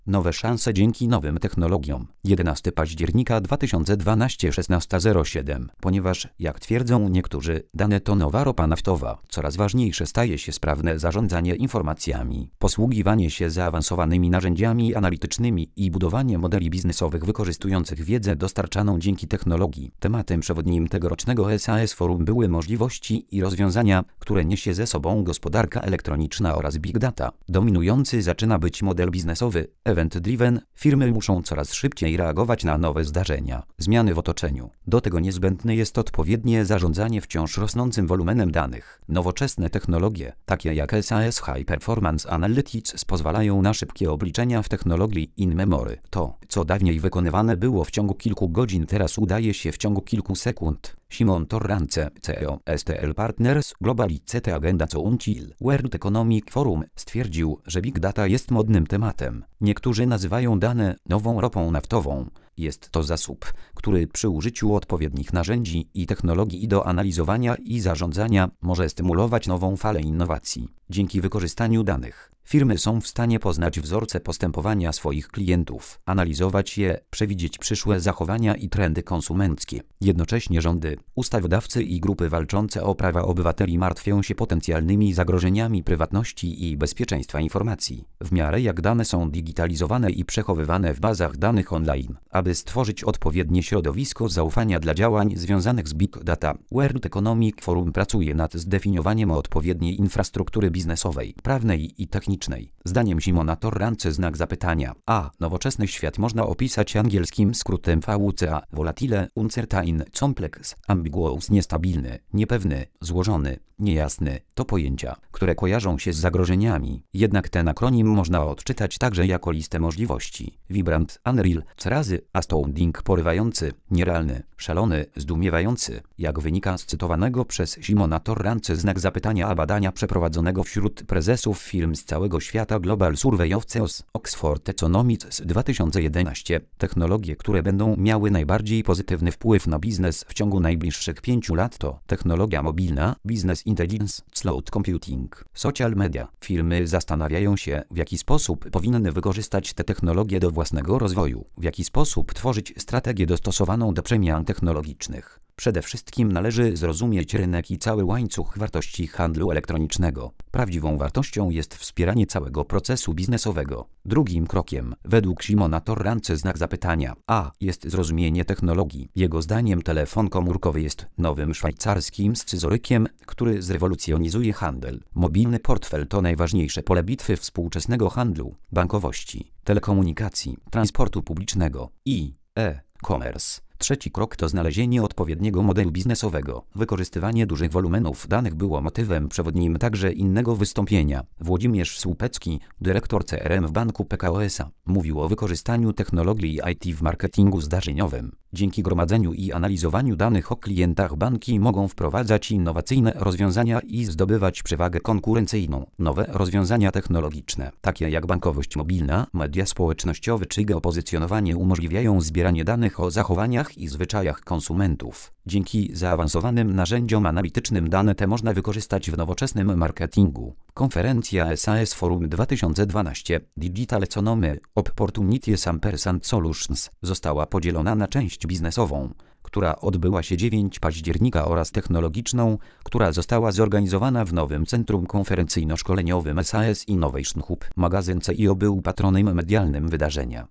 Nowe szanse dzięki nowym technologiom. 11 października 2012 16:07. Ponieważ, jak twierdzą niektórzy, dane to nowa ropa naftowa, coraz ważniejsze staje się sprawne zarządzanie informacjami, posługiwanie się zaawansowanymi narzędziami analitycznymi i budowanie modeli biznesowych wykorzystujących wiedzę dostarczaną dzięki technologii. Tematem przewodnim tegorocznego SAS Forum były możliwości i rozwiązania, które niesie ze sobą gospodarka elektroniczna oraz Big Data. Dominujący zaczyna być model biznesowy, event-driven. Firmy muszą coraz szybciej reagować na nowe zdarzenia, zmiany w otoczeniu. Do tego niezbędne jest odpowiednie zarządzanie wciąż rosnącym wolumenem danych. Nowoczesne technologie, takie jak SAS High Performance Analytics, pozwalają na szybkie obliczenia w technologii in-memory. To, co dawniej wykonywane było w ciągu kilku godzin, teraz udaje się w ciągu kilku sekund. Simon Torrance, CEO STL Partners Global ICT Agenda Council World Economic Forum, stwierdził, że Big Data jest modnym tematem. Niektórzy nazywają dane nową ropą naftową. Jest to zasób, który przy użyciu odpowiednich narzędzi i technologii do analizowania i zarządzania może stymulować nową falę innowacji. Dzięki wykorzystaniu danych, firmy są w stanie poznać wzorce postępowania swoich klientów, analizować je, przewidzieć przyszłe zachowania i trendy konsumenckie. Jednocześnie rządy, ustawodawcy i grupy walczące o prawa obywateli martwią się potencjalnymi zagrożeniami prywatności i bezpieczeństwa informacji, w miarę jak dane są digitalizowane i przechowywane w bazach danych online. Aby stworzyć odpowiednie środowisko zaufania dla działań związanych z Big Data, World Economic Forum pracuje nad zdefiniowaniem odpowiedniej infrastruktury biznesowej, prawnej i technicznej. Zdaniem Simona Torrance znak zapytania. Nowoczesny świat można opisać angielskim skrótem VUCA: volatile, uncertain, complex, ambiguous, niestabilny, niepewny, złożony, niejasny. To pojęcia, które kojarzą się z zagrożeniami. Jednak ten akronim można odczytać także jako listę możliwości. Vibrant, unreal, razy astounding, porywający, nierealny, szalony, zdumiewający. Jak wynika z cytowanego przez Simona Torrance znak zapytania badania przeprowadzonego wśród prezesów firm z całego świata Global Survey of CEOs Oxford Economics 2011, technologie, które będą miały najbardziej pozytywny wpływ na biznes w ciągu najbliższych 5 lat to technologia mobilna, business intelligence, cloud computing, social media. Firmy zastanawiają się, w jaki sposób powinny wykorzystać te technologie do własnego rozwoju, w jaki sposób tworzyć strategię dostosowaną do przemian technologicznych. Przede wszystkim należy zrozumieć rynek i cały łańcuch wartości handlu elektronicznego. Prawdziwą wartością jest wspieranie całego procesu biznesowego. Drugim krokiem, według Simona Torrance znak zapytania, jest zrozumienie technologii. Jego zdaniem telefon komórkowy jest nowym szwajcarskim scyzorykiem, który zrewolucjonizuje handel. Mobilny portfel to najważniejsze pole bitwy współczesnego handlu, bankowości, telekomunikacji, transportu publicznego i e-commerce. Trzeci krok to znalezienie odpowiedniego modelu biznesowego. Wykorzystywanie dużych wolumenów danych było motywem przewodnim także innego wystąpienia. Włodzimierz Słupecki, dyrektor CRM w Banku Pekao SA, mówił o wykorzystaniu technologii IT w marketingu zdarzeniowym. Dzięki gromadzeniu i analizowaniu danych o klientach banki mogą wprowadzać innowacyjne rozwiązania i zdobywać przewagę konkurencyjną. Nowe rozwiązania technologiczne, takie jak bankowość mobilna, media społecznościowe czy geopozycjonowanie, umożliwiają zbieranie danych o zachowaniach i zwyczajach konsumentów. Dzięki zaawansowanym narzędziom analitycznym dane te można wykorzystać w nowoczesnym marketingu. Konferencja SAS Forum 2012 Digital Economy Opportunities & Solutions została podzielona na część biznesową, która odbyła się 9 października oraz technologiczną, która została zorganizowana w nowym centrum konferencyjno-szkoleniowym SAS Innovation Hub. Magazyn CIO był patronem medialnym wydarzenia.